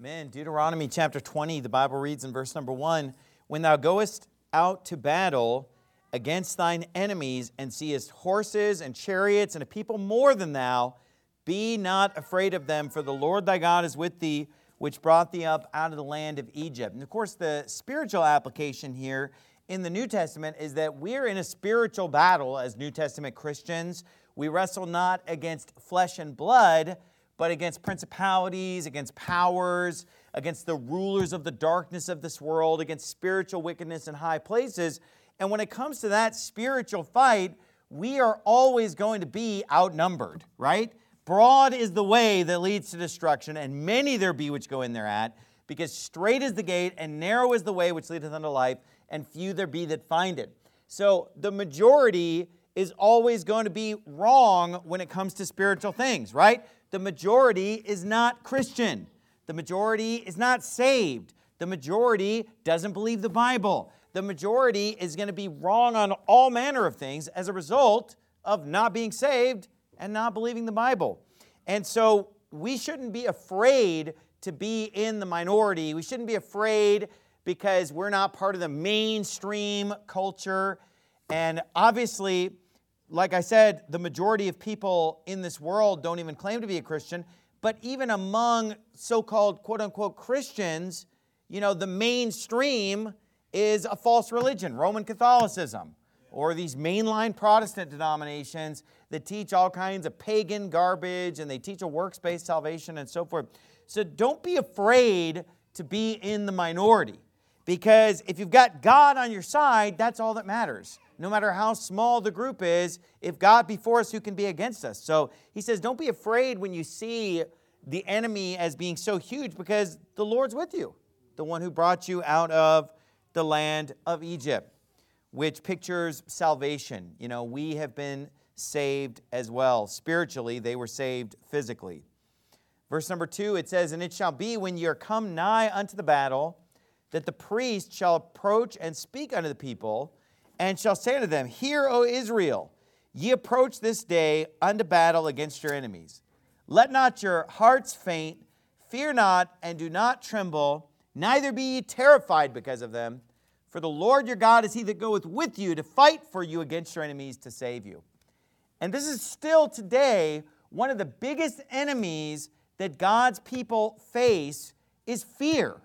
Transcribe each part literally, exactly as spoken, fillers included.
Amen. Deuteronomy chapter twenty, the Bible reads in verse number one, "When thou goest out to battle against thine enemies, and seest horses and chariots and a people more than thou, be not afraid of them, for the Lord thy God is with thee, which brought thee up out of the land of Egypt." And of course, the spiritual application here in the New Testament is that we're in a spiritual battle as New Testament Christians. We wrestle not against flesh and blood, but against principalities, against powers, against the rulers of the darkness of this world, against spiritual wickedness in high places. And when it comes to that spiritual fight, we are always going to be outnumbered, right? Broad is the way that leads to destruction, and many there be which go in thereat, because strait is the gate, and narrow is the way which leadeth unto life, and few there be that find it. So the majority is always going to be wrong when it comes to spiritual things, right? The majority is not Christian. The majority is not saved. The majority doesn't believe the Bible. The majority is going to be wrong on all manner of things as a result of not being saved and not believing the Bible. And so we shouldn't be afraid to be in the minority. We shouldn't be afraid because we're not part of the mainstream culture. And obviously, like I said, the majority of people in this world don't even claim to be a Christian. But even among so-called quote-unquote Christians, you know, the mainstream is a false religion, Roman Catholicism, or these mainline Protestant denominations that teach all kinds of pagan garbage, and they teach a works-based salvation and so forth. So don't be afraid to be in the minority, because if you've got God on your side, that's all that matters. No matter how small the group is, if God be for us, who can be against us? So he says, don't be afraid when you see the enemy as being so huge, because the Lord's with you, the one who brought you out of the land of Egypt, which pictures salvation. You know, we have been saved as well. Spiritually, they were saved physically. Verse number two, it says, "And it shall be when ye are come nigh unto the battle, that the priest shall approach and speak unto the people, and shall say unto them, Hear, O Israel, ye approach this day unto battle against your enemies. Let not your hearts faint, fear not, and do not tremble, neither be ye terrified because of them. For the Lord your God is he that goeth with you to fight for you against your enemies to save you." And this is still today one of the biggest enemies that God's people face is fear.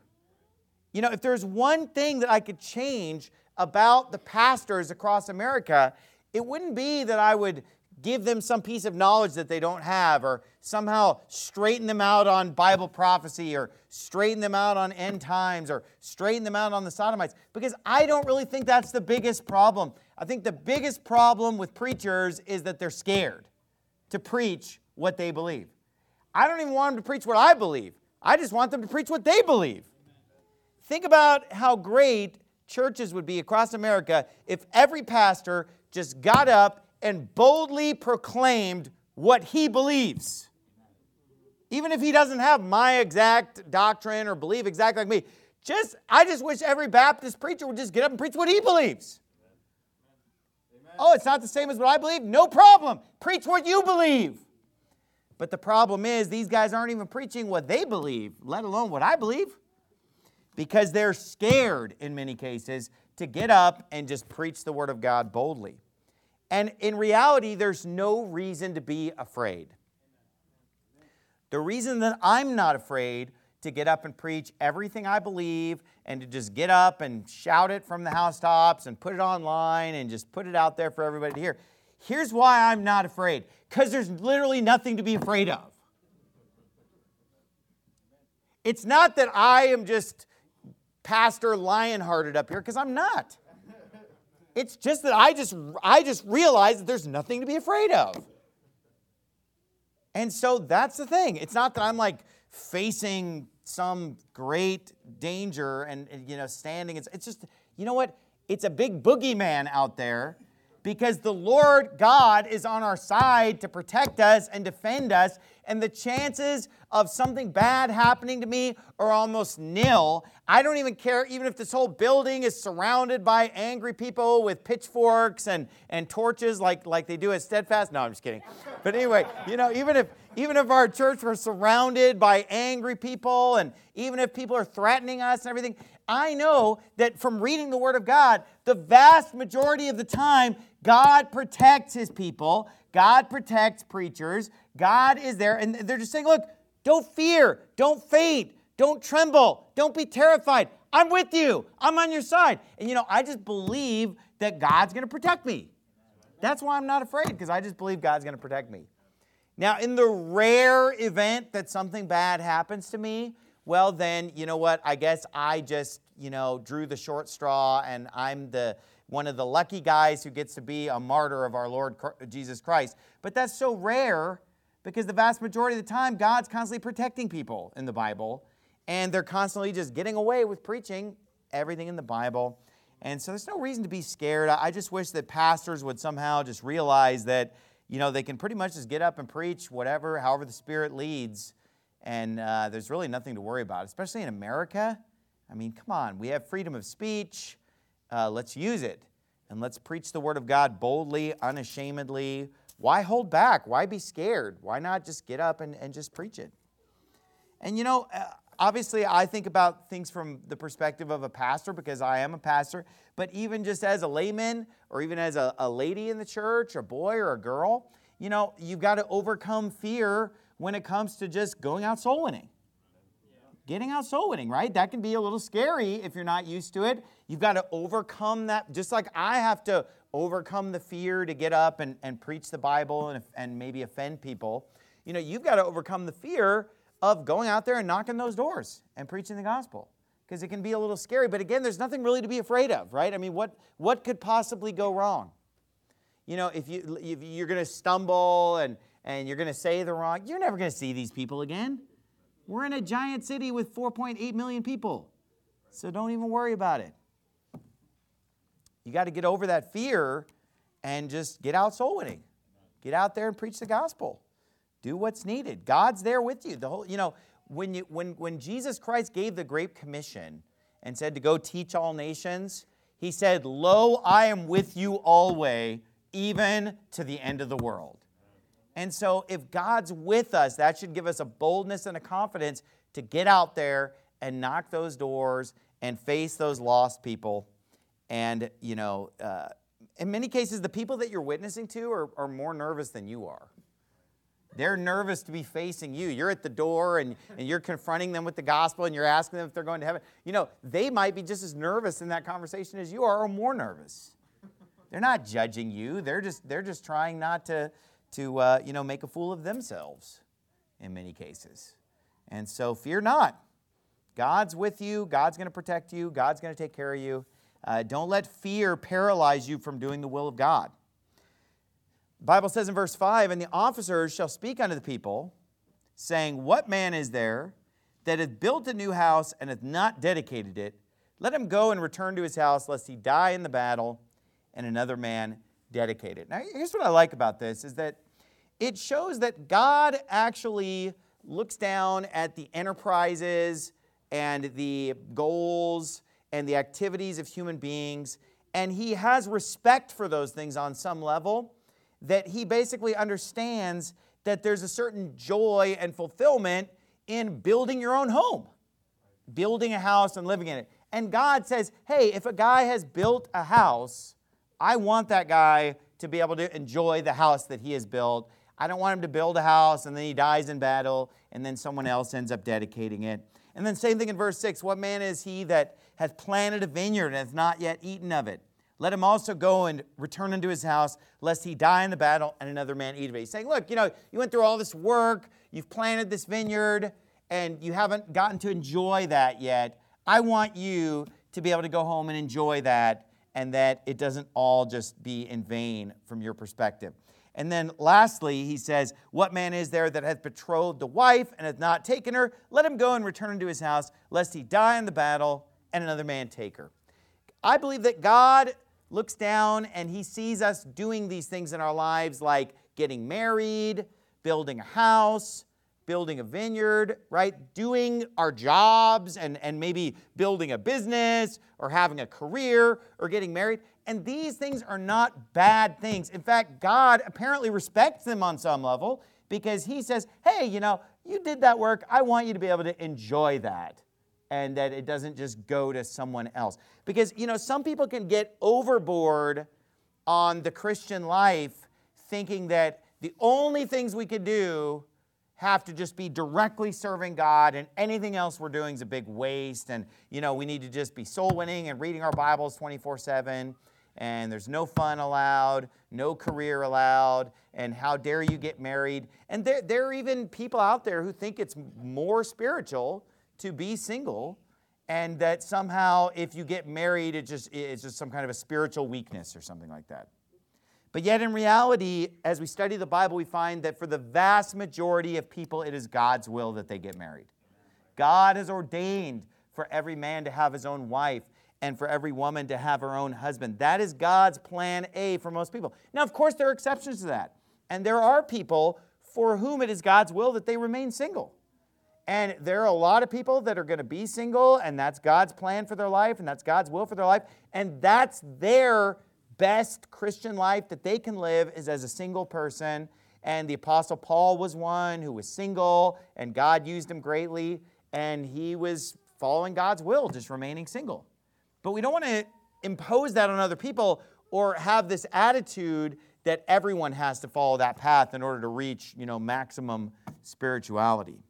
You know, if there's one thing that I could change about the pastors across America, it wouldn't be that I would give them some piece of knowledge that they don't have, or somehow straighten them out on Bible prophecy, or straighten them out on end times, or straighten them out on the Sodomites, because I don't really think that's the biggest problem. I think the biggest problem with preachers is that they're scared to preach what they believe. I don't even want them to preach what I believe. I just want them to preach what they believe. Think about how great churches would be across America if every pastor just got up and boldly proclaimed what he believes. Even if he doesn't have my exact doctrine or believe exactly like me. Just, I just wish every Baptist preacher would just get up and preach what he believes. Amen. Oh, it's not the same as what I believe? No problem. Preach what you believe. But the problem is these guys aren't even preaching what they believe, let alone what I believe. Because they're scared in many cases to get up and just preach the Word of God boldly. And in reality, there's no reason to be afraid. The reason that I'm not afraid to get up and preach everything I believe and to just get up and shout it from the housetops and put it online and just put it out there for everybody to hear. Here's why I'm not afraid. Because there's literally nothing to be afraid of. It's not that I am just Pastor Lionhearted up here, because I'm not. It's just that I just I just realize that there's nothing to be afraid of. And so that's the thing. It's not that I'm like facing some great danger and, and you know standing. It's, it's just, you know what? It's a big boogeyman out there, because the Lord God is on our side to protect us and defend us. and the chances of something bad happening to me are almost nil. I don't even care, even if this whole building is surrounded by angry people with pitchforks and, and torches like, like they do at Steadfast. No, I'm just kidding. But anyway, you know, even if even if our church were surrounded by angry people, and even if people are threatening us and everything, I know that from reading the Word of God, the vast majority of the time, God protects His people. God protects preachers. God is there. And they're just saying, look, don't fear. Don't faint. Don't tremble. Don't be terrified. I'm with you. I'm on your side. And, you know, I just believe that God's going to protect me. That's why I'm not afraid, because I just believe God's going to protect me. Now, in the rare event that something bad happens to me, well, then, you know what? I guess I just, you know, drew the short straw, and I'm the one of the lucky guys who gets to be a martyr of our Lord Jesus Christ. But that's so rare, because the vast majority of the time, God's constantly protecting people in the Bible, and they're constantly just getting away with preaching everything in the Bible. And so there's no reason to be scared. I just wish that pastors would somehow just realize that, you know, they can pretty much just get up and preach whatever, however the Spirit leads, and uh, there's really nothing to worry about, especially in America. I mean, come on, we have freedom of speech. Uh, let's use it, and let's preach the Word of God boldly, unashamedly. Why hold back? Why be scared? Why not just get up and, and just preach it? And you know, uh, obviously I think about things from the perspective of a pastor, because I am a pastor, but even just as a layman, or even as a, a lady in the church, a boy or a girl, you know, you've got to overcome fear when it comes to just going out soul winning. Getting out soul winning, right? That can be a little scary if you're not used to it. You've got to overcome that, just like I have to overcome the fear to get up and, and preach the Bible and, and maybe offend people. You know, you've got to overcome the fear of going out there and knocking those doors and preaching the gospel, because it can be a little scary. But again, there's nothing really to be afraid of, right? I mean, what, what could possibly go wrong? You know, if, you, if you're going to stumble and, and you're going to say the wrong, you're never going to see these people again. We're in a giant city with four point eight million people, so don't even worry about it. You got to get over that fear and just get out soul winning. Get out there and preach the gospel. Do what's needed. God's there with you. The whole, you know, when you when when Jesus Christ gave the Great Commission and said to go teach all nations, He said, "Lo, I am with you always, even to the end of the world." And so if God's with us, that should give us a boldness and a confidence to get out there and knock those doors and face those lost people. And, you know, uh, in many cases, the people that you're witnessing to are, are more nervous than you are. They're nervous to be facing you. You're at the door and, and you're confronting them with the gospel and you're asking them if they're going to heaven. You know, they might be just as nervous in that conversation as you are, or more nervous. They're not judging you. They're just, they're just trying not to... to, uh, you know, make a fool of themselves in many cases. And so fear not. God's with you. God's going to protect you. God's going to take care of you. Uh, don't let fear paralyze you from doing the will of God. The Bible says in verse five, "And the officers shall speak unto the people, saying, What man is there that hath built a new house and hath not dedicated it? Let him go and return to his house, lest he die in the battle, and another man dedicated." Now, here's what I like about this, is that it shows that God actually looks down at the enterprises and the goals and the activities of human beings, and He has respect for those things on some level, that He basically understands that there's a certain joy and fulfillment in building your own home, building a house and living in it. And God says, hey, if a guy has built a house, I want that guy to be able to enjoy the house that he has built. I don't want him to build a house and then he dies in battle and then someone else ends up dedicating it. And then same thing in verse six. "What man is he that hath planted a vineyard and hath not yet eaten of it? Let him also go and return unto his house, lest he die in the battle and another man eat of it." He's saying, look, you know, you went through all this work, you've planted this vineyard, and you haven't gotten to enjoy that yet. I want you to be able to go home and enjoy that, and that it doesn't all just be in vain from your perspective. And then lastly, he says, "What man is there that hath betrothed the wife and hath not taken her? Let him go and return unto his house, lest he die in the battle and another man take her." I believe that God looks down and He sees us doing these things in our lives, like getting married, building a house, building a vineyard, right? Doing our jobs and, and maybe building a business or having a career or getting married. And these things are not bad things. In fact, God apparently respects them on some level because he says, hey, you know, you did that work. I want you to be able to enjoy that and that it doesn't just go to someone else. Because, you know, some people can get overboard on the Christian life thinking that the only things we could do have to just be directly serving God, and anything else we're doing is a big waste, and, you know, we need to just be soul winning and reading our Bibles twenty-four seven, and there's no fun allowed, no career allowed, and how dare you get married. And there, there are even people out there who think it's more spiritual to be single, and that somehow if you get married, it just, it's just some kind of a spiritual weakness or something like that. But yet in reality, as we study the Bible, we find that for the vast majority of people, it is God's will that they get married. God has ordained for every man to have his own wife and for every woman to have her own husband. That is God's plan A for most people. Now, of course, there are exceptions to that. And there are people for whom it is God's will that they remain single. And there are a lot of people that are going to be single, and that's God's plan for their life, and that's God's will for their life, and that's their best Christian life that they can live is as a single person. And the Apostle Paul was one who was single, and God used him greatly, and he was following God's will, just remaining single. But we don't want to impose that on other people or have this attitude that everyone has to follow that path in order to reach, you know, maximum spirituality.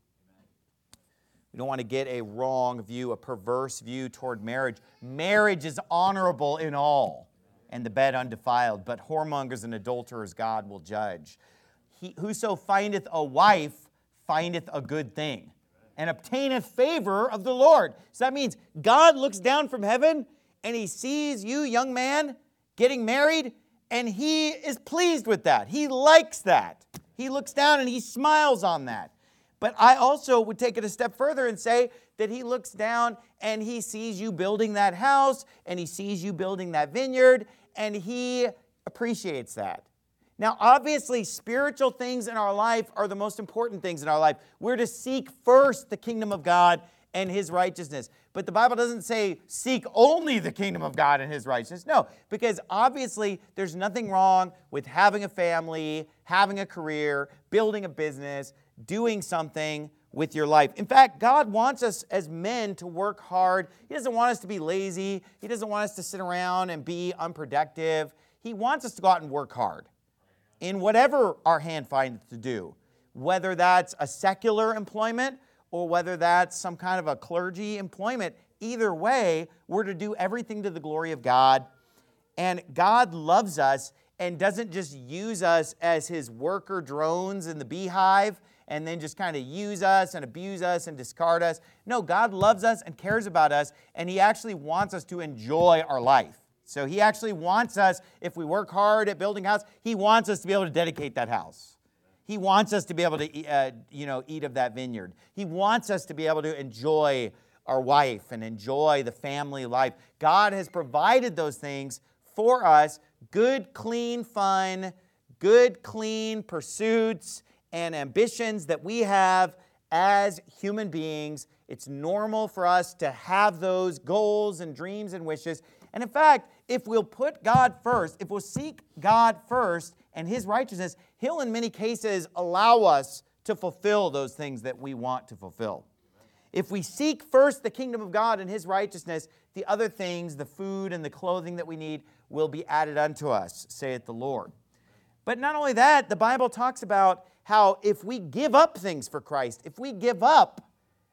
We don't want to get a wrong view, a perverse view toward marriage. Marriage is honorable in all, and the bed undefiled, but whoremongers and adulterers God will judge. He, whoso findeth a wife findeth a good thing, and obtaineth favor of the Lord. So that means God looks down from heaven, and he sees you, young man, getting married, and he is pleased with that. He likes that. He looks down and he smiles on that. But I also would take it a step further and say that he looks down and he sees you building that house, and he sees you building that vineyard, and he appreciates that. Now, obviously, spiritual things in our life are the most important things in our life. We're to seek first the kingdom of God and his righteousness. But the Bible doesn't say seek only the kingdom of God and his righteousness. No, because obviously there's nothing wrong with having a family, having a career, building a business, doing something with your life. In fact, God wants us as men to work hard. He doesn't want us to be lazy. He doesn't want us to sit around and be unproductive. He wants us to go out and work hard in whatever our hand finds to do, whether that's a secular employment or whether that's some kind of a clergy employment. Either way, we're to do everything to the glory of God. And God loves us and doesn't just use us as his worker drones in the beehive and then just kind of use us and abuse us and discard us. No, God loves us and cares about us, and he actually wants us to enjoy our life. So he actually wants us, if we work hard at building a house, he wants us to be able to dedicate that house. He wants us to be able to uh, you know, eat of that vineyard. He wants us to be able to enjoy our wife and enjoy the family life. God has provided those things for us, good, clean fun, good, clean pursuits and ambitions that we have as human beings. It's normal for us to have those goals and dreams and wishes. And in fact, if we'll put God first, if we'll seek God first and his righteousness, he'll in many cases allow us to fulfill those things that we want to fulfill. If we seek first the kingdom of God and his righteousness, the other things, the food and the clothing that we need, will be added unto us, saith the Lord. But not only that, the Bible talks about how if we give up things for Christ, if we give up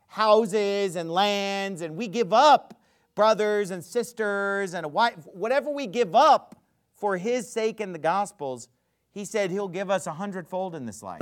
houses and lands, and we give up brothers and sisters and a wife, whatever we give up for his sake in the Gospels, he said he'll give us a hundredfold in this life.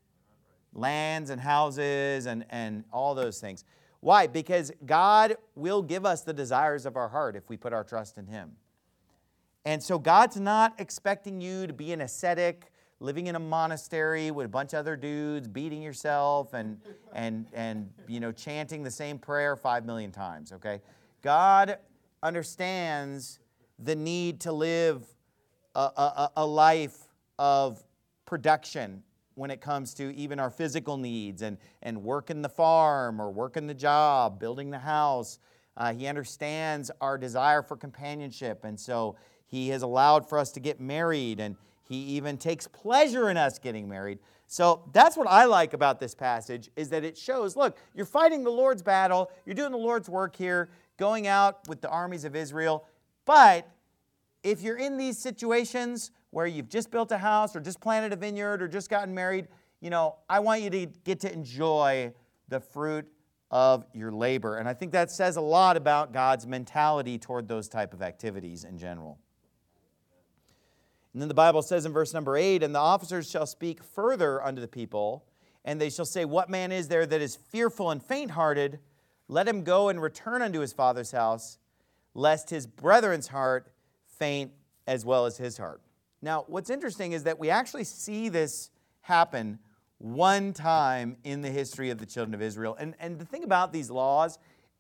Lands and houses and, and all those things. Why? Because God will give us the desires of our heart if we put our trust in him. And so God's not expecting you to be an ascetic, living in a monastery with a bunch of other dudes, beating yourself and, and, and you know, chanting the same prayer five million times, okay? God understands the need to live a, a, a life of production, when it comes to even our physical needs and, and working the farm or working the job, building the house. Uh, he understands our desire for companionship, and so he has allowed for us to get married, and he even takes pleasure in us getting married. So that's what I like about this passage, is that it shows, look, you're fighting the Lord's battle, you're doing the Lord's work here, going out with the armies of Israel, but if you're in these situations where you've just built a house or just planted a vineyard or just gotten married, you know, I want you to get to enjoy the fruit of your labor. And I think that says a lot about God's mentality toward those type of activities in general. And then the Bible says in verse number eight, and the officers shall speak further unto the people, and they shall say, what man is there that is fearful and faint-hearted? Let him go and return unto his father's house, lest his brethren's heart faint as well as his heart. Now, what's interesting is that we actually see this happen one time in the history of the children of Israel. And, and the thing about these laws,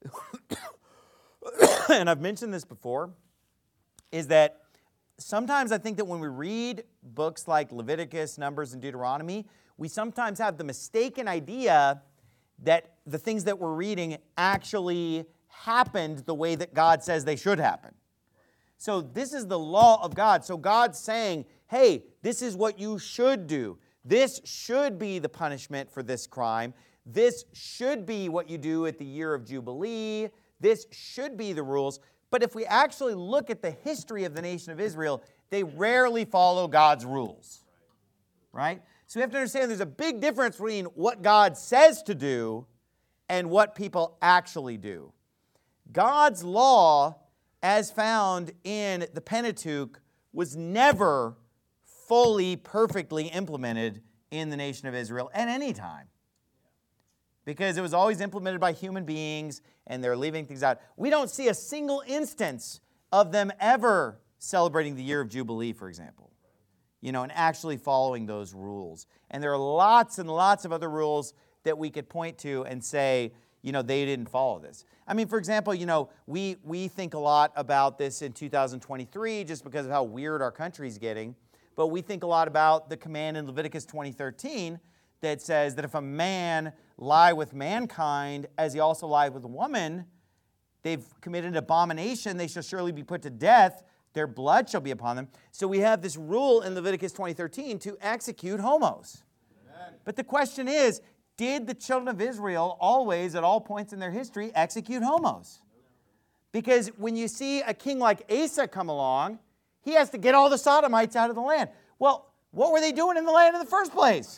and I've mentioned this before, is that sometimes I think that when we read books like Leviticus, Numbers, and Deuteronomy, we sometimes have the mistaken idea that the things that we're reading actually happened the way that God says they should happen. So this is the law of God. So God's saying, hey, this is what you should do. This should be the punishment for this crime. This should be what you do at the year of Jubilee. This should be the rules. But if we actually look at the history of the nation of Israel, they rarely follow God's rules. Right? So we have to understand there's a big difference between what God says to do and what people actually do. God's law, as found in the Pentateuch, was never fully, perfectly implemented in the nation of Israel at any time. Because it was always implemented by human beings, and they're leaving things out. We don't see a single instance of them ever celebrating the year of Jubilee, for example, you know, and actually following those rules. And there are lots and lots of other rules that we could point to and say, you know, they didn't follow this. I mean, for example, you know, we, we think a lot about this in two thousand twenty-three just because of how weird our country's getting. But we think a lot about the command in Leviticus twenty thirteen that says that if a man lie with mankind as he also lied with a woman, they've committed an abomination, they shall surely be put to death, their blood shall be upon them. So we have this rule in Leviticus twenty thirteen to execute homos. Amen. But the question is, did the children of Israel always, at all points in their history, execute homos? Because when you see a king like Asa come along, he has to get all the Sodomites out of the land. Well, what were they doing in the land in the first place?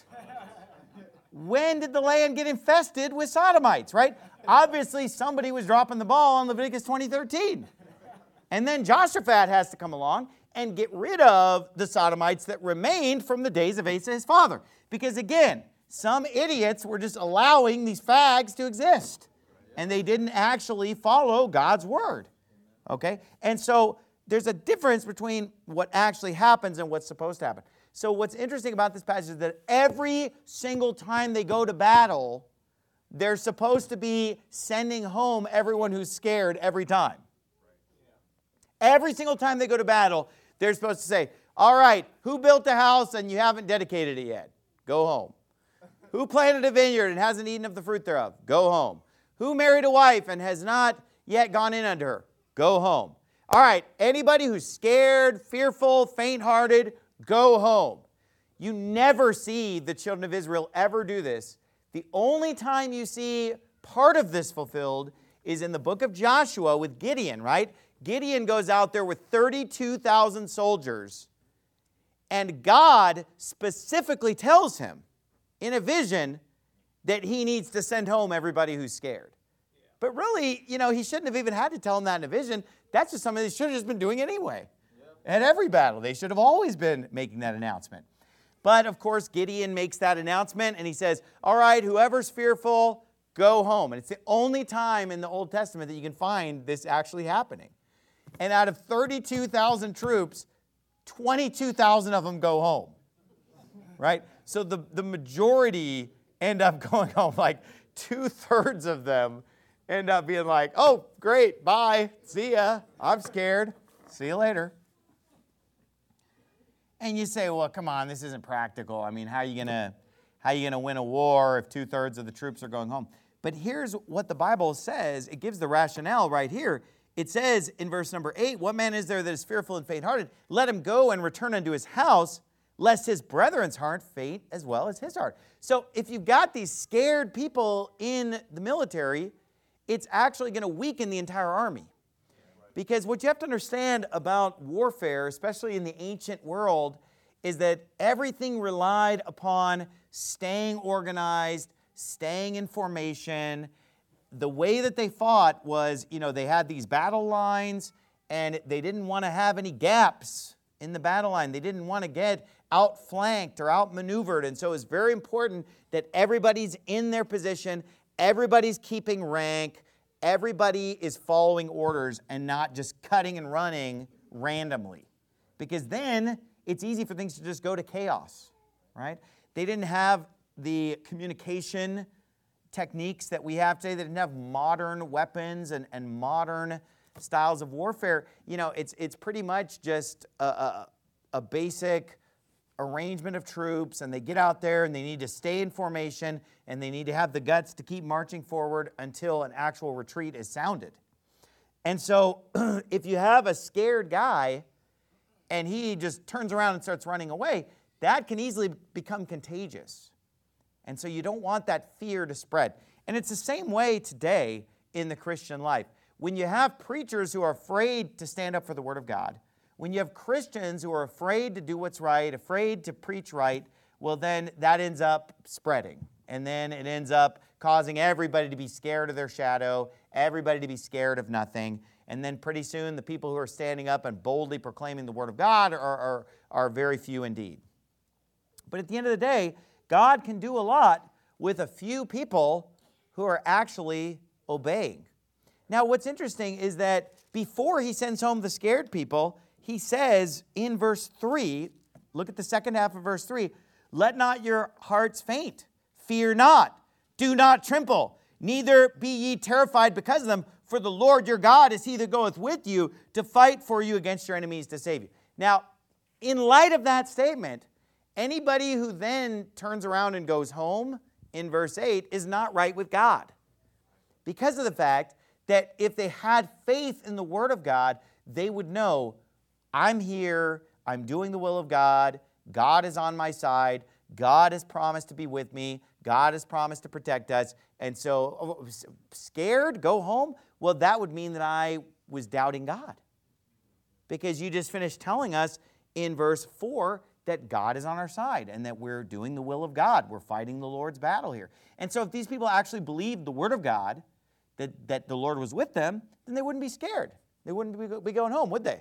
When did the land get infested with Sodomites, right? Obviously, somebody was dropping the ball on Leviticus twenty thirteen. And then Jehoshaphat has to come along and get rid of the Sodomites that remained from the days of Asa, his father. Because again, some idiots were just allowing these fags to exist. And they didn't actually follow God's word. Okay? And so there's a difference between what actually happens and what's supposed to happen. So what's interesting about this passage is that every single time they go to battle, they're supposed to be sending home everyone who's scared every time. Every single time they go to battle, they're supposed to say, all right, who built the house and you haven't dedicated it yet? Go home. Who planted a vineyard and hasn't eaten of the fruit thereof? Go home. Who married a wife and has not yet gone in unto her? Go home. All right, anybody who's scared, fearful, faint-hearted, go home. You never see the children of Israel ever do this. The only time you see part of this fulfilled is in the book of Joshua with Gideon, right? Gideon goes out there with thirty-two thousand soldiers, and God specifically tells him in a vision that he needs to send home everybody who's scared. But really, you know, he shouldn't have even had to tell him that in a vision. That's just something they should have just been doing anyway. Yep. At every battle, they should have always been making that announcement. But, of course, Gideon makes that announcement, and he says, all right, whoever's fearful, go home. And it's the only time in the Old Testament that you can find this actually happening. And out of thirty-two thousand troops, twenty-two thousand of them go home. Right? So the, the majority end up going home. Like two-thirds of them end up being like, oh, great, bye, see ya, I'm scared, see you later. And you say, well, come on, this isn't practical. I mean, how are you going to how are you going to win a war if two-thirds of the troops are going home? But here's what the Bible says. It gives the rationale right here. It says in verse number eight, what man is there that is fearful and faint-hearted? Let him go and return unto his house, lest his brethren's heart faint as well as his heart. So if you've got these scared people in the military, it's actually going to weaken the entire army. Because what you have to understand about warfare, especially in the ancient world, is that everything relied upon staying organized, staying in formation. The way that they fought was, you know, they had these battle lines, and they didn't want to have any gaps in the battle line. They didn't want to get outflanked or outmaneuvered. And so it's very important that everybody's in their position, everybody's keeping rank, everybody is following orders and not just cutting and running randomly. Because then it's easy for things to just go to chaos, right? They didn't have the communication techniques that we have today. They didn't have modern weapons and, and modern styles of warfare. You know, it's it's pretty much just a, a, a basic arrangement of troops, and they get out there and they need to stay in formation, and they need to have the guts to keep marching forward until an actual retreat is sounded. And so if you have a scared guy and he just turns around and starts running away, that can easily become contagious. And so you don't want that fear to spread. And it's the same way today in the Christian life. When you have preachers who are afraid to stand up for the Word of God, when you have Christians who are afraid to do what's right, afraid to preach right, well, then that ends up spreading. And then it ends up causing everybody to be scared of their shadow, everybody to be scared of nothing. And then pretty soon the people who are standing up and boldly proclaiming the Word of God are, are, are very few indeed. But at the end of the day, God can do a lot with a few people who are actually obeying. Now, what's interesting is that before he sends home the scared people, he says in verse three, look at the second half of verse three, let not your hearts faint, fear not, do not tremble, neither be ye terrified because of them, for the Lord your God is he that goeth with you to fight for you against your enemies to save you. Now, in light of that statement, anybody who then turns around and goes home in verse eight is not right with God, because of the fact that if they had faith in the Word of God, they would know, I'm here, I'm doing the will of God, God is on my side, God has promised to be with me, God has promised to protect us, and so scared, go home? Well, that would mean that I was doubting God. Because you just finished telling us in verse four that God is on our side and that we're doing the will of God. We're fighting the Lord's battle here. And so if these people actually believed the Word of God, that, that the Lord was with them, then they wouldn't be scared. They wouldn't be going home, would they?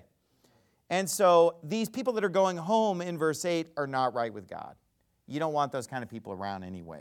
And so these people that are going home in verse eight are not right with God. You don't want those kind of people around anyway.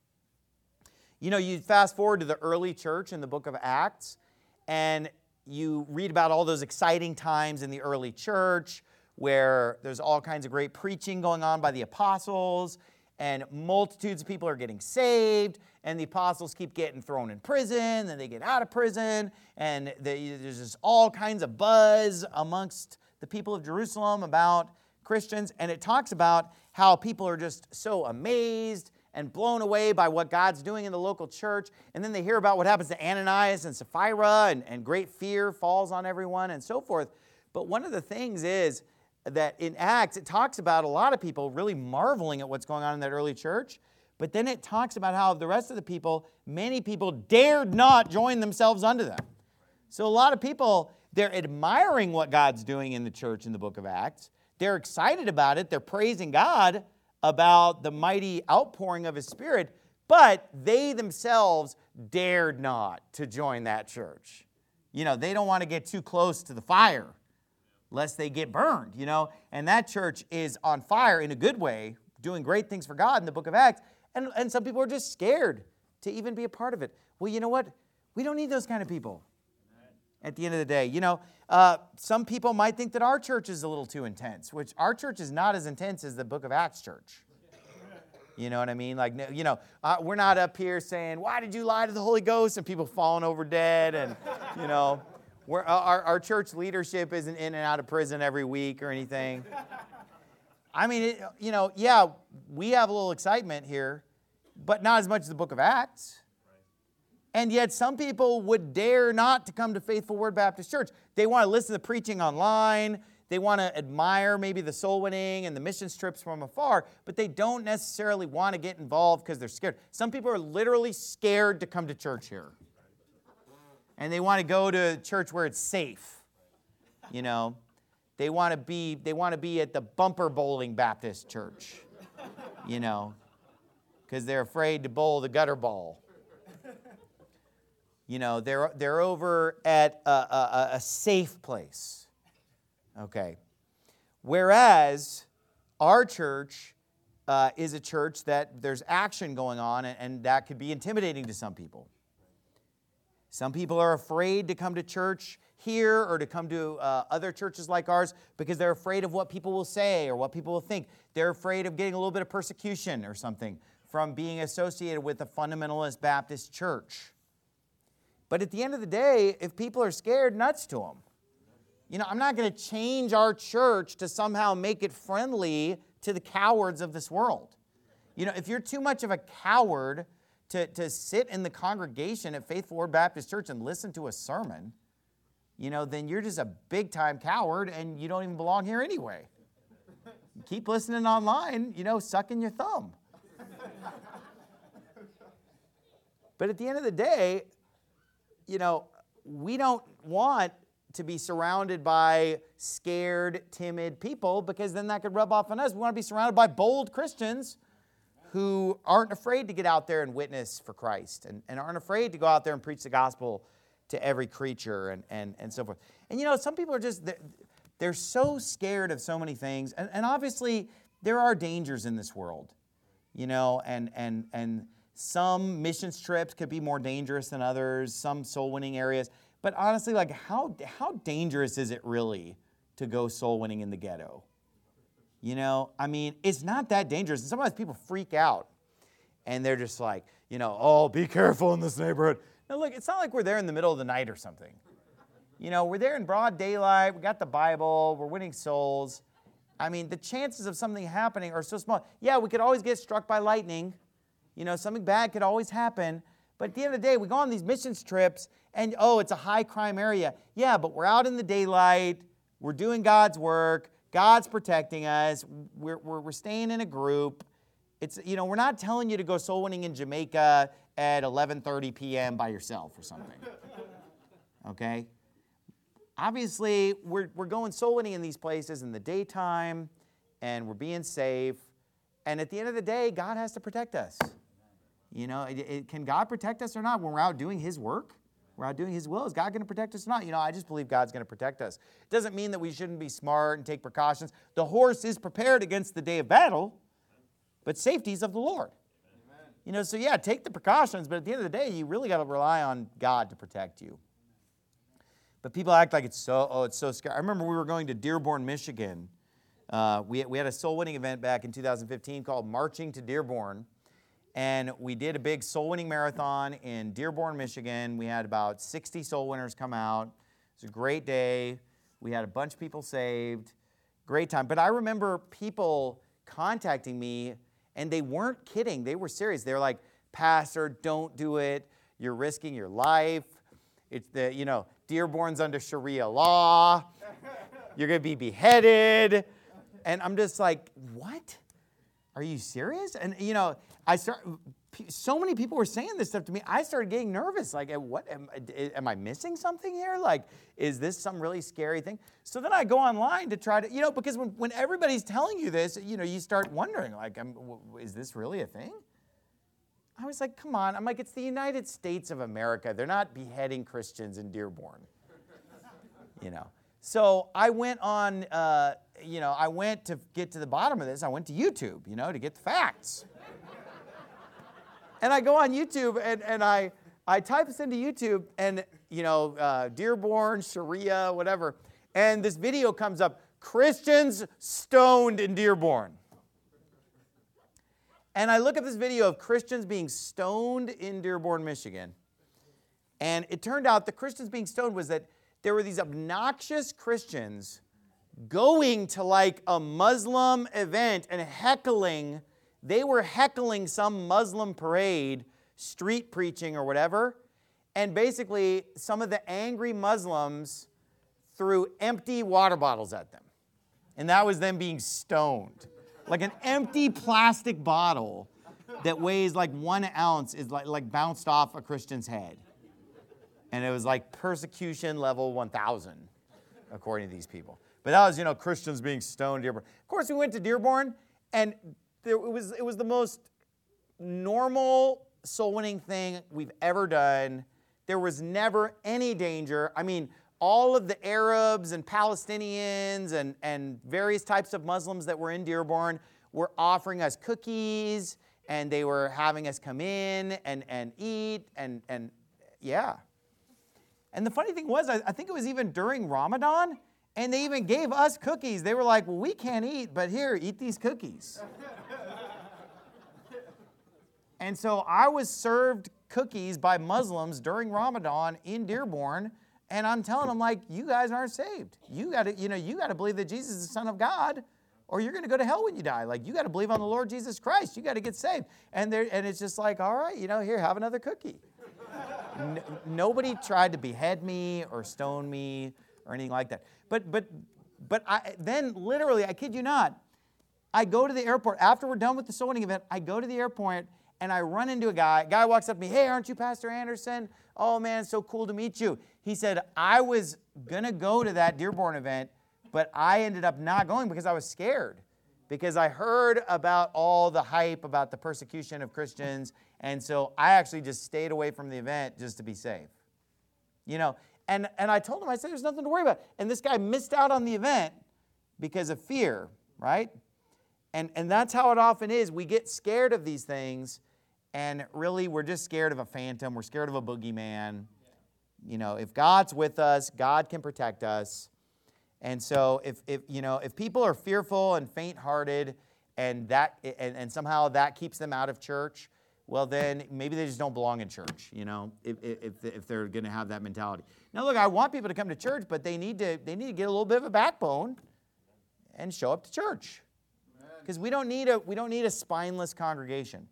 You know, you fast forward to the early church in the book of Acts, and you read about all those exciting times in the early church where there's all kinds of great preaching going on by the apostles, and multitudes of people are getting saved, and the apostles keep getting thrown in prison, then they get out of prison, and they, there's just all kinds of buzz amongst the people of Jerusalem about Christians, and it talks about how people are just so amazed and blown away by what God's doing in the local church, and then they hear about what happens to Ananias and Sapphira, and, and great fear falls on everyone, and so forth. But one of the things is that in Acts, it talks about a lot of people really marveling at what's going on in that early church, but then it talks about how the rest of the people, many people dared not join themselves unto them. So a lot of people, they're admiring what God's doing in the church in the book of Acts. They're excited about it. They're praising God about the mighty outpouring of His Spirit, but they themselves dared not to join that church. You know, they don't want to get too close to the fire lest they get burned, you know. And that church is on fire in a good way, doing great things for God in the book of Acts. And, and some people are just scared to even be a part of it. Well, you know what? We don't need those kind of people at the end of the day. You know, uh, some people might think that our church is a little too intense, which our church is not as intense as the book of Acts church. You know what I mean? Like, you know, uh, we're not up here saying, why did you lie to the Holy Ghost? And people falling over dead. And, you know, we're, our, our church leadership isn't in and out of prison every week or anything. I mean, it, you know, yeah, we have a little excitement here, but not as much as the book of Acts. And yet some people would dare not to come to Faithful Word Baptist Church. They want to listen to the preaching online. They want to admire maybe the soul winning and the mission trips from afar, but they don't necessarily want to get involved because they're scared. Some people are literally scared to come to church here. And they want to go to a church where it's safe. You know, they want to be they want to be at the Bumper Bowling Baptist Church. You know, because they're afraid to bowl the gutter ball. You know, they're they're over at a, a, a safe place. Okay. Whereas our church uh, is a church that there's action going on, and, and that could be intimidating to some people. Some people are afraid to come to church here or to come to uh, other churches like ours because they're afraid of what people will say or what people will think. They're afraid of getting a little bit of persecution or something from being associated with a fundamentalist Baptist church. But at the end of the day, if people are scared, nuts to them. You know, I'm not going to change our church to somehow make it friendly to the cowards of this world. You know, if you're too much of a coward to, to sit in the congregation at Faithful Word Baptist Church and listen to a sermon, you know, then you're just a big-time coward and you don't even belong here anyway. Keep listening online, you know, sucking your thumb. But at the end of the day, you know, we don't want to be surrounded by scared, timid people because then that could rub off on us. We want to be surrounded by bold Christians who aren't afraid to get out there and witness for Christ and, and aren't afraid to go out there and preach the gospel to every creature and, and, and so forth. And, you know, some people are just, they're, they're so scared of so many things. And, and obviously, there are dangers in this world, you know, and and and some missions trips could be more dangerous than others, some soul-winning areas. But honestly, like, how how dangerous is it really to go soul-winning in the ghetto? You know, I mean, it's not that dangerous. And sometimes people freak out, and they're just like, you know, oh, be careful in this neighborhood. Now, look, it's not like we're there in the middle of the night or something. You know, we're there in broad daylight. We got the Bible. We're winning souls. I mean, the chances of something happening are so small. Yeah, we could always get struck by lightning. You know, something bad could always happen. But at the end of the day, we go on these missions trips, and, oh, it's a high-crime area. Yeah, but we're out in the daylight. We're doing God's work. God's protecting us. We're, we're, we're staying in a group. It's, you know, we're not telling you to go soul winning in Jamaica at eleven thirty p.m. by yourself or something. Okay? Obviously, we're, we're going soul winning in these places in the daytime, and we're being safe. And at the end of the day, God has to protect us. You know, it, it, can God protect us or not when we're out doing His work? We're out doing His will. Is God going to protect us or not? You know, I just believe God's going to protect us. It doesn't mean that we shouldn't be smart and take precautions. The horse is prepared against the day of battle, but safety is of the Lord. Amen. You know, so yeah, take the precautions, but at the end of the day, you really got to rely on God to protect you. But people act like it's so, oh, it's so scary. I remember we were going to Dearborn, Michigan. Uh, we, we had a soul-winning event back in two thousand fifteen called Marching to Dearborn. And we did a big soul-winning marathon in Dearborn, Michigan. We had about sixty soul winners come out. It was a great day. We had a bunch of people saved. Great time. But I remember people contacting me, and they weren't kidding. They were serious. They were like, Pastor, don't do it. You're risking your life. It's the, you know, Dearborn's under Sharia law. You're going to be beheaded. And I'm just like, what? Are you serious? And, you know, I start, so many people were saying this stuff to me. I started getting nervous. Like, what, am, am I missing something here? Like, is this some really scary thing? So then I go online to try to, you know, because when, when everybody's telling you this, you know, you start wondering, like, um, is this really a thing? I was like, come on. I'm like, it's the United States of America. They're not beheading Christians in Dearborn, you know. So I went on, uh, you know, I went to get to the bottom of this. I went to YouTube, you know, to get the facts. And I go on YouTube, and, and I, I type this into YouTube, and, you know, uh, Dearborn, Sharia, whatever. And this video comes up, Christians stoned in Dearborn. And I look at this video of Christians being stoned in Dearborn, Michigan. And it turned out the Christians being stoned was that there were these obnoxious Christians going to like a Muslim event and heckling They were heckling some Muslim parade, street preaching or whatever, and basically some of the angry Muslims threw empty water bottles at them. And that was them being stoned. Like an empty plastic bottle that weighs like one ounce is like, like bounced off a Christian's head. And it was like persecution level one thousand, according to these people. But that was, you know, Christians being stoned Dearborn. Of course, we went to Dearborn, and there, it was it was the most normal soul winning thing we've ever done. There was never any danger. I mean, all of the Arabs and Palestinians and, and various types of Muslims that were in Dearborn were offering us cookies, and they were having us come in and, and eat, and, and yeah. And the funny thing was, I, I think it was even during Ramadan, and they even gave us cookies. They were like, well, we can't eat, but here, eat these cookies. And so I was served cookies by Muslims during Ramadan in Dearborn, and I'm telling them, like, you guys aren't saved. You got to, you know, you got to believe that Jesus is the Son of God, or you're going to go to hell when you die. Like, you got to believe on the Lord Jesus Christ. You got to get saved. And there, and it's just like, all right, you know, here, have another cookie. No, nobody tried to behead me or stone me or anything like that. But but but I then literally, I kid you not, I go to the airport after we're done with the soul winning event. I go to the airport and I run into a guy. A guy walks up to me, hey, aren't you Pastor Anderson? Oh man, it's so cool to meet you. He said, I was gonna go to that Dearborn event, but I ended up not going because I was scared. Because I heard about all the hype about the persecution of Christians, and so I actually just stayed away from the event just to be safe. You know, and, and I told him, I said, there's nothing to worry about. And this guy missed out on the event because of fear, right? And, and that's how it often is. We get scared of these things, and really we're just scared of a phantom. We're scared of a boogeyman. You know, if God's with us, God can protect us. And so if, if you know, if people are fearful and faint-hearted and that and, and somehow that keeps them out of church, well then maybe they just don't belong in church, you know, if if, if they're going to have that mentality. Now look, I want people to come to church, but they need to they need to get a little bit of a backbone and show up to church. Because we don't need a we don't need a spineless congregation.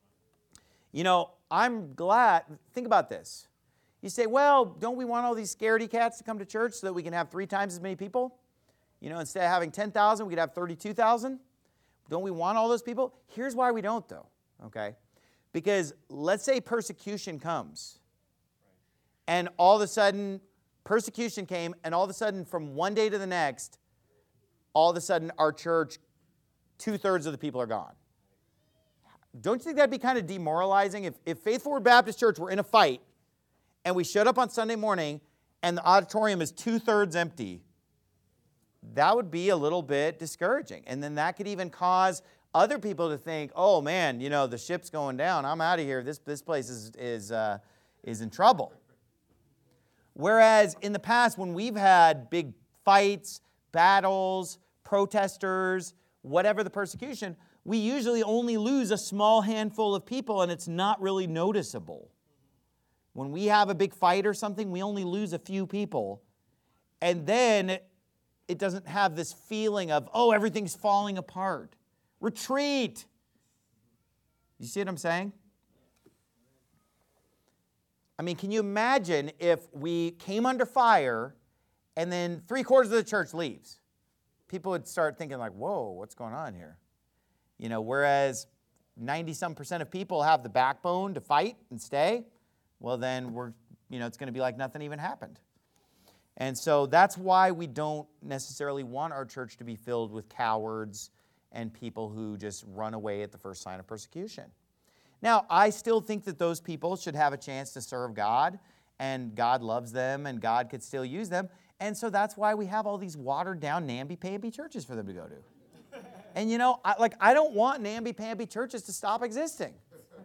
You know, I'm glad, think about this. You say, well, don't we want all these scaredy cats to come to church so that we can have three times as many people? You know, instead of having ten thousand, we could have thirty-two thousand. Don't we want all those people? Here's why we don't, though, okay? Because let's say persecution comes, and all of a sudden, persecution came, and all of a sudden, from one day to the next, all of a sudden, our church, two-thirds of the people are gone. Don't you think that'd be kind of demoralizing? If, if Faithful Word Baptist Church were in a fight, and we showed up on Sunday morning, and the auditorium is two-thirds empty, that would be a little bit discouraging. And then that could even cause other people to think, oh, man, you know, the ship's going down. I'm out of here. This, this place is, is, uh, is in trouble. Whereas in the past, when we've had big fights, battles, protesters, whatever the persecution, we usually only lose a small handful of people, and it's not really noticeable. When we have a big fight or something, we only lose a few people. And then it doesn't have this feeling of, oh, everything's falling apart. Retreat. You see what I'm saying? I mean, can you imagine if we came under fire and then three quarters of the church leaves? People would start thinking like, whoa, what's going on here? You know, whereas ninety-some percent of people have the backbone to fight and stay, well then we're, you know, it's going to be like nothing even happened. And so that's why we don't necessarily want our church to be filled with cowards and people who just run away at the first sign of persecution. Now, I still think that those people should have a chance to serve God, and God loves them, and God could still use them. And so that's why we have all these watered-down, namby-pamby churches for them to go to. And you know, I, like I don't want namby-pamby churches to stop existing.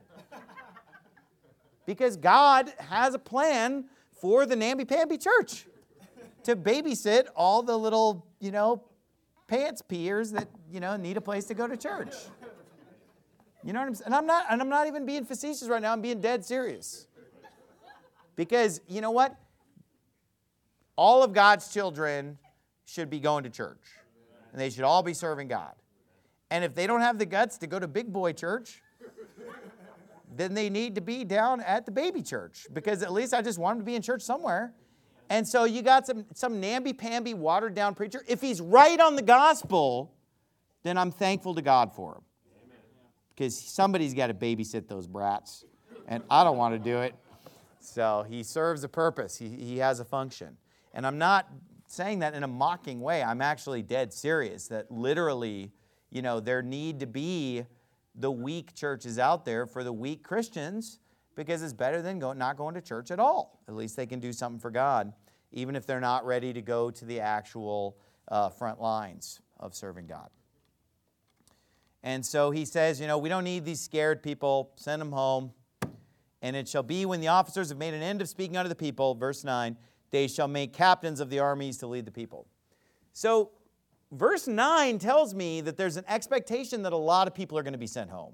Because God has a plan for the namby-pamby church to babysit all the little, you know, pants peers that, you know, need a place to go to church. You know what I'm saying? And I'm not, and I'm not even being facetious right now. I'm being dead serious. Because, you know what? All of God's children should be going to church. And they should all be serving God. And if they don't have the guts to go to big boy church, then they need to be down at the baby church, because at least I just want them to be in church somewhere. And so you got some, some namby-pamby, watered-down preacher. If he's right on the gospel, then I'm thankful to God for him. Because somebody's got to babysit those brats, and I don't want to do it. So he serves a purpose. He, he has a function. And I'm not saying that in a mocking way. I'm actually dead serious that literally, you know, there need to be the weak churches out there for the weak Christians, because it's better than go, not going to church at all. At least they can do something for God, even if they're not ready to go to the actual uh, front lines of serving God. And so he says, you know, we don't need these scared people. Send them home. And it shall be when the officers have made an end of speaking unto the people, verse nine, they shall make captains of the armies to lead the people. So verse nine tells me that there's an expectation that a lot of people are going to be sent home.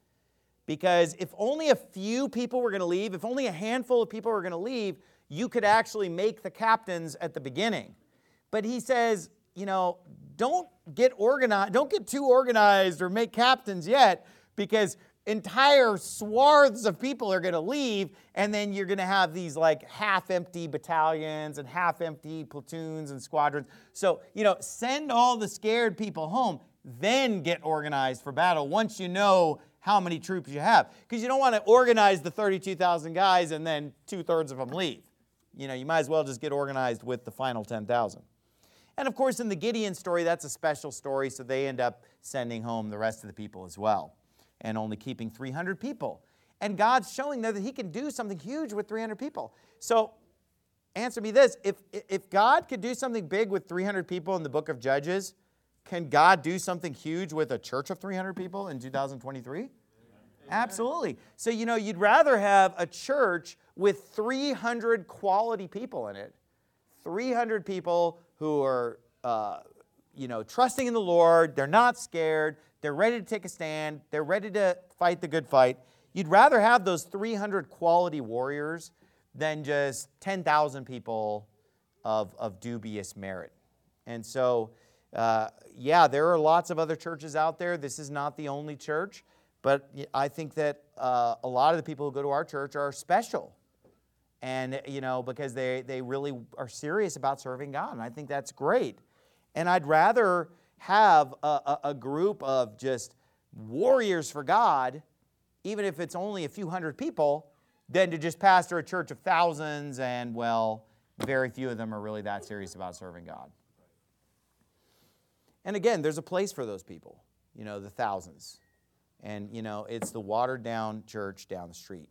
Because if only a few people were going to leave, if only a handful of people were going to leave, you could actually make the captains at the beginning. But he says, you know, don't get organized, don't get too organized or make captains yet, because entire swaths of people are going to leave, and then you're going to have these like half-empty battalions and half-empty platoons and squadrons. So, you know, send all the scared people home, then get organized for battle once you know how many troops you have. Because you don't want to organize the thirty-two thousand guys and then two-thirds of them leave. You know, you might as well just get organized with the final ten thousand. And of course, in the Gideon story, that's a special story, so they end up sending home the rest of the people as well, and only keeping three hundred people. And God's showing there that he can do something huge with three hundred people. So answer me this, if, if God could do something big with three hundred people in the book of Judges, can God do something huge with a church of three hundred people in two thousand twenty-three? Amen. Absolutely. So, you know, you'd rather have a church with three hundred quality people in it, three hundred people who are, uh, you know, trusting in the Lord, they're not scared, they're ready to take a stand, they're ready to fight the good fight. You'd rather have those three hundred quality warriors than just ten thousand people of, of dubious merit. And so, uh, yeah, there are lots of other churches out there. This is not the only church, but I think that uh, a lot of the people who go to our church are special. And, you know, because they, they really are serious about serving God. And I think that's great. And I'd rather have a, a, a group of just warriors for God, even if it's only a few hundred people, than to just pastor a church of thousands and, well, very few of them are really that serious about serving God. And again, there's a place for those people, you know, the thousands. And, you know, it's the watered-down church down the street.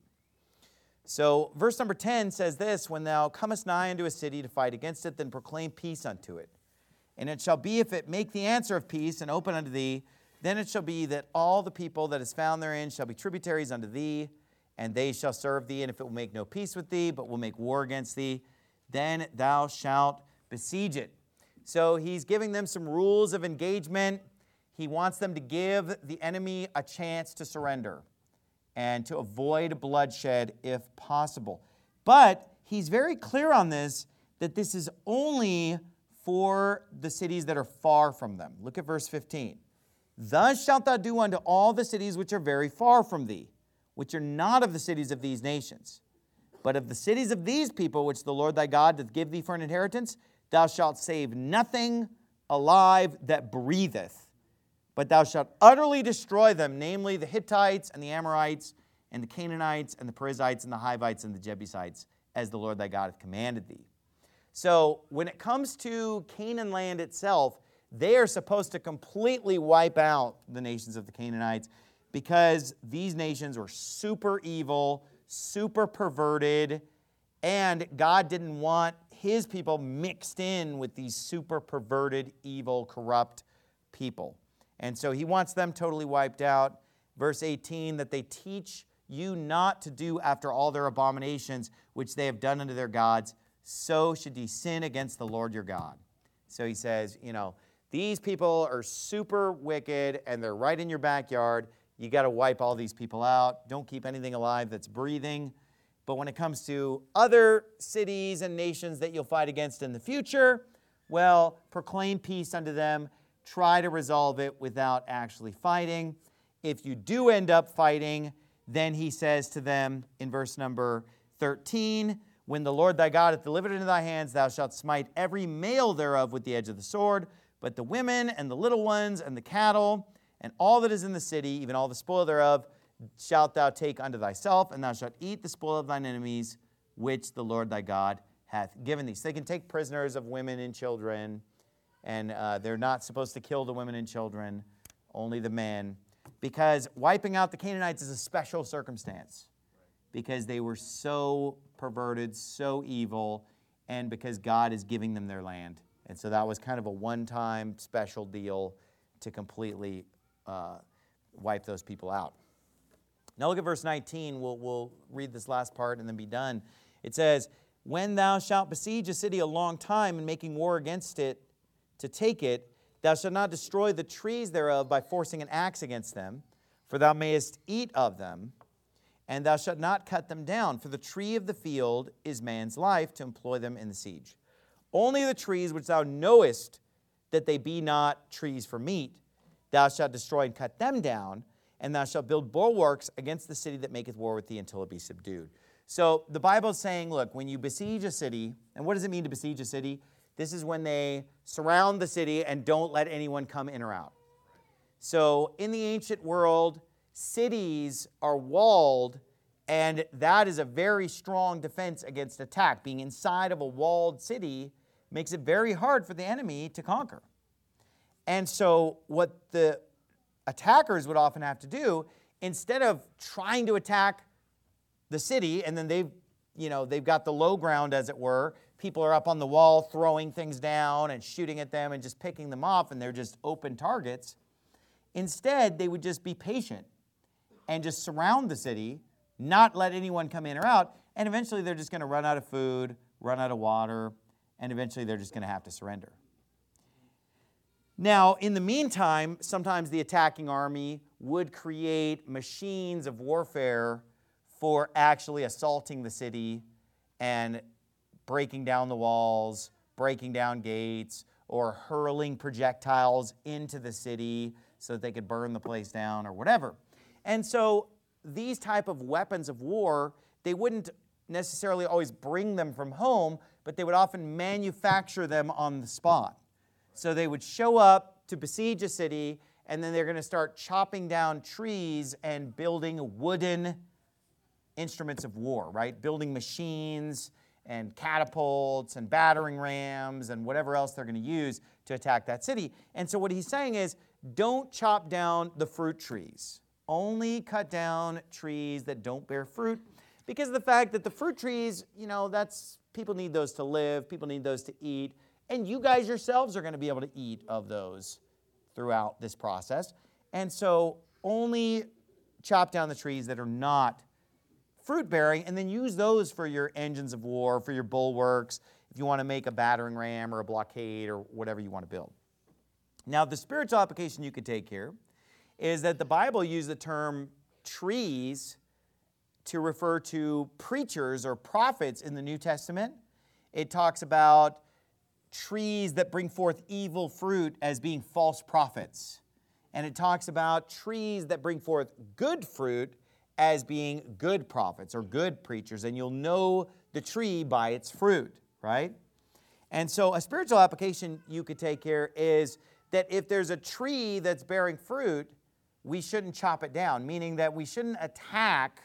So verse number ten says this, when thou comest nigh unto a city to fight against it, then proclaim peace unto it. And it shall be, if it make the answer of peace and open unto thee, then it shall be that all the people that is found therein shall be tributaries unto thee, and they shall serve thee. And if it will make no peace with thee, but will make war against thee, then thou shalt besiege it. So he's giving them some rules of engagement. He wants them to give the enemy a chance to surrender and to avoid bloodshed if possible. But he's very clear on this, that this is only for the cities that are far from them. Look at verse fifteen. Thus shalt thou do unto all the cities which are very far from thee, which are not of the cities of these nations. But of the cities of these people, which the Lord thy God doth give thee for an inheritance, thou shalt save nothing alive that breatheth, but thou shalt utterly destroy them, namely the Hittites and the Amorites and the Canaanites and the Perizzites and the Hivites and the Jebusites, as the Lord thy God hath commanded thee. So when it comes to Canaan land itself, they are supposed to completely wipe out the nations of the Canaanites, because these nations were super evil, super perverted, and God didn't want his people mixed in with these super perverted, evil, corrupt people. And so he wants them totally wiped out. Verse eighteen, that they teach you not to do after all their abominations, which they have done unto their gods, so should ye sin against the Lord your God. So he says, you know, these people are super wicked, and they're right in your backyard. You got to wipe all these people out. Don't keep anything alive that's breathing. But when it comes to other cities and nations that you'll fight against in the future, well, proclaim peace unto them. try to resolve it without actually fighting. If you do end up fighting, then he says to them in verse number thirteen, when the Lord thy God hath delivered it into thy hands, thou shalt smite every male thereof with the edge of the sword, but the women and the little ones and the cattle and all that is in the city, even all the spoil thereof, shalt thou take unto thyself, and thou shalt eat the spoil of thine enemies, which the Lord thy God hath given thee. So they can take prisoners of women and children, and uh, they're not supposed to kill the women and children, only the men, because wiping out the Canaanites is a special circumstance, because they were so perverted, so evil, and because God is giving them their land. And so that was kind of a one-time special deal to completely uh, wipe those people out. Now look at verse nineteen. We'll, we'll read this last part and then be done. It says, when thou shalt besiege a city a long time, and making war against it to take it, thou shalt not destroy the trees thereof by forcing an axe against them, for thou mayest eat of them, and thou shalt not cut them down, for the tree of the field is man's life, to employ them in the siege. Only the trees which thou knowest that they be not trees for meat, thou shalt destroy and cut them down, and thou shalt build bulwarks against the city that maketh war with thee until it be subdued. So the Bible is saying, look, when you besiege a city, and what does it mean to besiege a city? This is when they surround the city and don't let anyone come in or out. So in the ancient world, cities are walled, and that is a very strong defense against attack. Being inside of a walled city makes it very hard for the enemy to conquer. And so what the attackers would often have to do, instead of trying to attack the city, and then they've, you know, they've got the low ground, as it were, people are up on the wall throwing things down and shooting at them and just picking them off, and they're just open targets. Instead, they would just be patient and just surround the city, not let anyone come in or out, and eventually they're just going to run out of food, run out of water, and eventually they're just going to have to surrender. Now, in the meantime, sometimes the attacking army would create machines of warfare for actually assaulting the city and breaking down the walls, breaking down gates, or hurling projectiles into the city so that they could burn the place down or whatever. And so these type of weapons of war, they wouldn't necessarily always bring them from home, but they would often manufacture them on the spot. So they would show up to besiege a city, and then they're going to start chopping down trees and building wooden instruments of war, right? Building machines and catapults and battering rams and whatever else they're going to use to attack that city. And so what he's saying is, don't chop down the fruit trees. Only cut down trees that don't bear fruit, because of the fact that the fruit trees, you know, that's, people need those to live, people need those to eat, and you guys yourselves are going to be able to eat of those throughout this process. And so only chop down the trees that are not fruit-bearing, and then use those for your engines of war, for your bulwarks, if you want to make a battering ram or a blockade or whatever you want to build. Now, the spiritual application you could take here is that the Bible uses the term trees to refer to preachers or prophets in the New Testament. It talks about trees that bring forth evil fruit as being false prophets. And it talks about trees that bring forth good fruit as being good prophets or good preachers. And you'll know the tree by its fruit, right? And so a spiritual application you could take here is that if there's a tree that's bearing fruit, we shouldn't chop it down, meaning that we shouldn't attack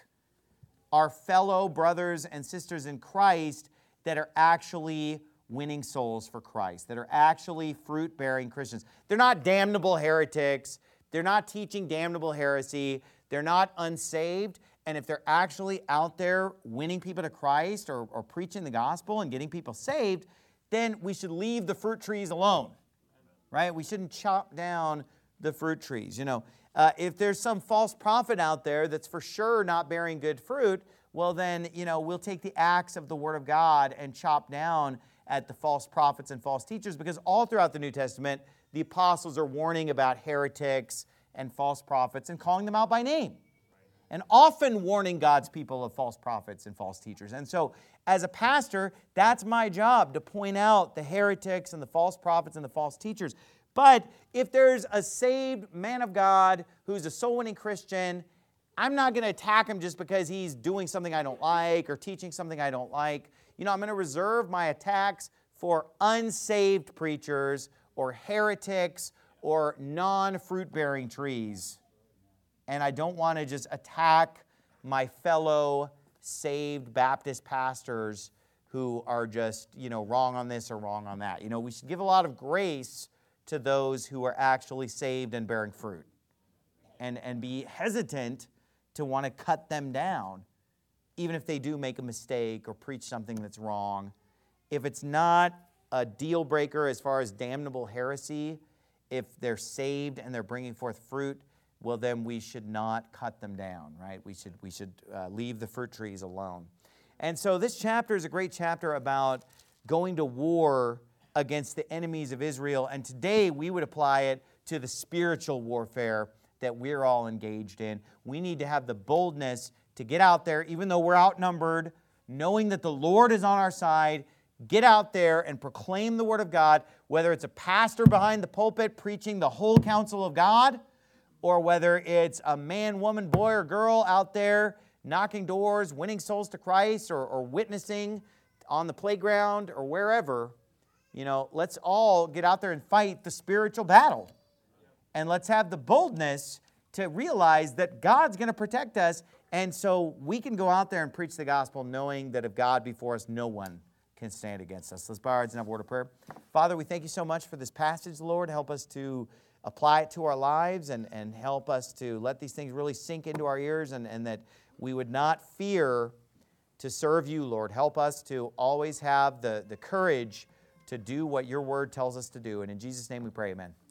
our fellow brothers and sisters in Christ that are actually winning souls for Christ, that are actually fruit-bearing Christians. They're not damnable heretics. They're not teaching damnable heresy. They're not unsaved. And if they're actually out there winning people to Christ or, or preaching the gospel and getting people saved, then we should leave the fruit trees alone, right? We shouldn't chop down the fruit trees. You know, uh, if there's some false prophet out there that's for sure not bearing good fruit, well then, you know, we'll take the axe of the Word of God and chop down at the false prophets and false teachers, because all throughout the New Testament, the apostles are warning about heretics and false prophets and calling them out by name, and often warning God's people of false prophets and false teachers. And so as a pastor, that's my job, to point out the heretics and the false prophets and the false teachers. But if there's a saved man of God who's a soul-winning Christian, I'm not going to attack him just because he's doing something I don't like or teaching something I don't like. You know, I'm going to reserve my attacks for unsaved preachers or heretics or non-fruit-bearing trees. And I don't want to just attack my fellow saved Baptist pastors who are just, you know, wrong on this or wrong on that. You know, we should give a lot of grace to those who are actually saved and bearing fruit, and, and be hesitant to want to cut them down, even if they do make a mistake or preach something that's wrong. If it's not a deal breaker as far as damnable heresy, if they're saved and they're bringing forth fruit, well, then we should not cut them down, right? We should, we should uh, leave the fruit trees alone. And so this chapter is a great chapter about going to war against the enemies of Israel. And today we would apply it to the spiritual warfare that we're all engaged in. We need to have the boldness to get out there, even though we're outnumbered, knowing that the Lord is on our side. Get out there and proclaim the Word of God, whether it's a pastor behind the pulpit preaching the whole counsel of God, or whether it's a man, woman, boy, or girl out there knocking doors, winning souls to Christ, or, or witnessing on the playground or wherever. You know, let's all get out there and fight the spiritual battle. And let's have the boldness to realize that God's going to protect us. And so we can go out there and preach the gospel knowing that if God be for us, no one can stand against us. Let's bow our heads and have a word of prayer. Father, we thank you so much for this passage, Lord. Help us to apply it to our lives and, and help us to let these things really sink into our ears, and, and that we would not fear to serve you, Lord. Help us to always have the, the courage to do what your word tells us to do. And in Jesus' name we pray, amen.